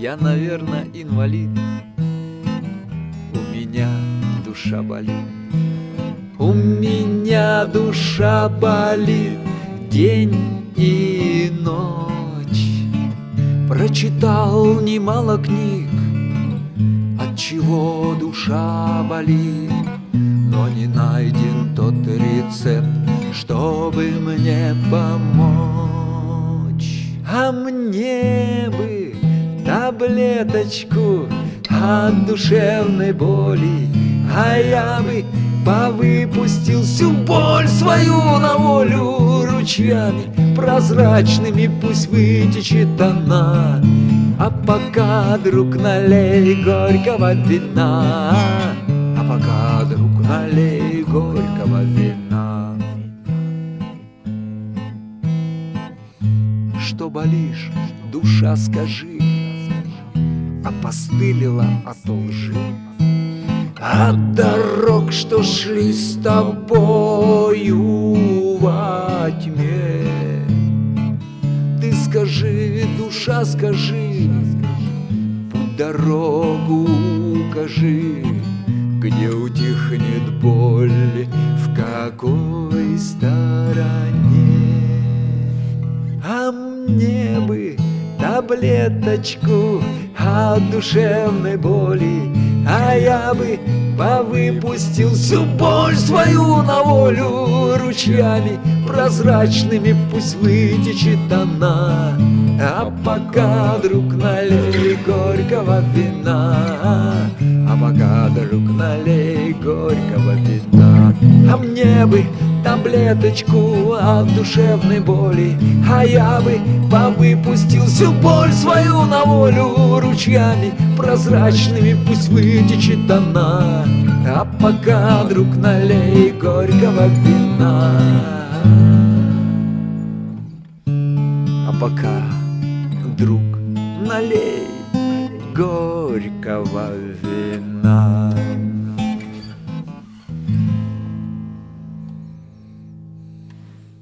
Я, наверное, инвалид. У меня душа болит. У меня душа болит день и ночь. Прочитал немало книг, от чего душа болит, но не найден тот рецепт, чтобы мне помочь. А мне бы таблеточку от душевной боли, а я бы повыпустил всю боль свою на волю. Ручьями прозрачными пусть вытечет она, а пока, друг, налей горького вина, а пока, друг, налей горького вина. Что болишь, душа, скажи, опостылила от лжи, от дорог, что шли с тобою во тьме. Ты скажи, душа, скажи, путь, дорогу укажи, где утихнет боль, в какой стороне. А мне бы таблеточку от душевной боли, а я бы повыпустил всю боль свою на волю. Ручьями прозрачными пусть вытечет она, а пока, друг, налей горького вина, а пока, друг, налей горького вина. А мне бы таблеточку от душевной боли, а я бы повыпустил всю боль свою на волю. Ручьями прозрачными пусть вытечет она, а пока, друг, налей горького вина, а пока, друг, налей горького вина.